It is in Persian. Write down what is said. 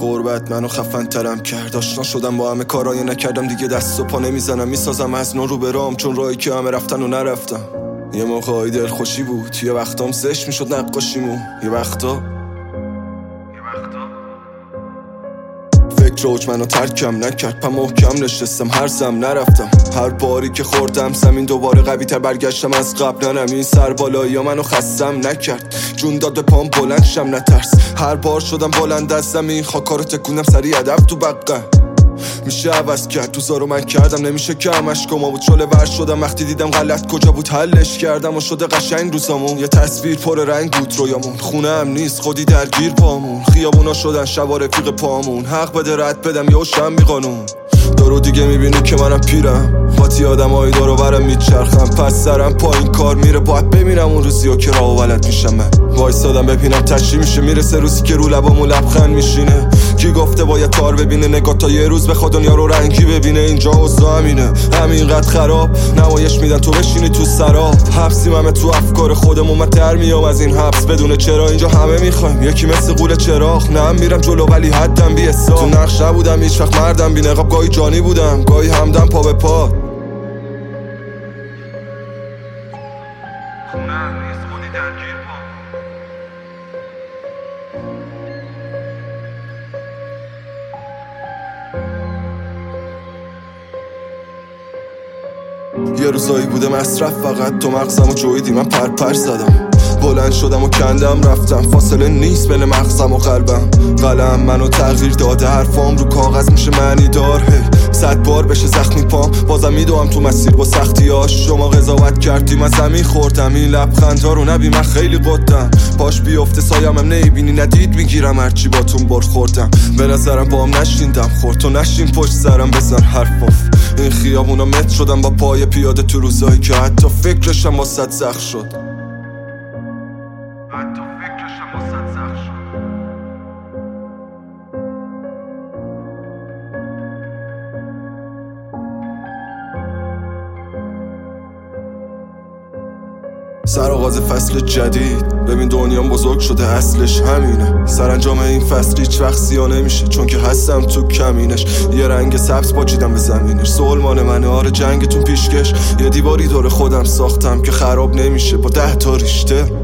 غربت منو خفن ترم کرد. آشنا شدم با همه کارای نکردم دیگه، دست و پا نمیزنم میسازم از نو رو برام، چون راهی که همه رفتن و نرفتم. یه موقعی دل خوشی بود، یه وقتام زشت میشد نقاشیمون، یه وقتا فکر اوج منو ترکم نکرد، پا محکم نشستم هر زم نرفتم. هر باری که خوردم زمین دوباره قوی تر برگشتم از قبل. ننم این سر بالایی ها منو خستم نکرد، جون داد به پام بلند شم نترس. هر بار شدم بلند از زمین، خاکارو تکوندم سری ادب تو بقه. میشه عوض کرد دوزارو من کردم، نمیشه که همش گما بود. شله ور شدم وقتی دیدم غلط کجا بود، حلش کردم و شده قشنگ روزامون. یه تصویر پر رنگ بود رویامون، خونه هم نیست خودی درگیر پامون. خیابونا شدن شبا رفیق پامون، حق بده رد بدم یا شم بی قانون. دارو دیگه میبینی که منم پیرم، خاطی آدمای دارو برم میچرخم. پس سرم پایین کار میره، باید ببینم اون روزیو که راهو بلد میشم. من وایسادم ببینم تشی میشه، میرسه روزی که رو لبامون لبخند میشینه. کی گفته باید کار ببینه، نگاه تا یه روز بخواد دنیا رو رنگی ببینه. اینجا اوضاع همینه، همینقدر خراب نمایش میدن تو بشینی تو سراب. حبسیم همه تو افکار خودمون، من در میام از این حبس بدون چرا. اینجا همه میخوایم یکی مثل قول چراغ، نه میرم جلو ولی حدم بی حساب. تو نقش نبودم هیچ وقت مردم بی نقاب، گاهی جانی بودم گاهی همدم پا به پا. خونم نیست خودی درگیر پا. یه روزایی بوده مصرف فقط، تو مغزم و جویدی من پر زدم. بلند شدم و کندم رفتم، فاصله نیست بین مغزم و قلبم. قلم منو تغییر داده، حرفام رو کاغذ میشه معنی دار. 100 بار بشه زخمی پام، بازم میدوام تو مسیر با سختیاش. شما قضاوت کردیم از زمین خوردم، این لبخندا رو نبی من خیلی قدم. پاش بیفته سایم هم نمیبینی، ندید میگیرم هرچی باتون برخوردم. به نظرم بام نشیندم خورد، تو نشین پشت سرم بزن حرفاف. این خیابونا متر شدم با پای پیاده تو روزایی که حتی فکرشم با صد زخم شد. سرآغاز فصل جدید، ببین دنیام بزرگ شده اصلش همینه. سرانجام این فصل هیچ وقت سیاه نمیشه، چون که هستم تو کمینش. یه رنگ سبز پاچیدم به زمینش، سلمان منه آره جنگتون پیشکش. یه دیواری دور خودم ساختم که خراب نمیشه با 10 تا ریشته.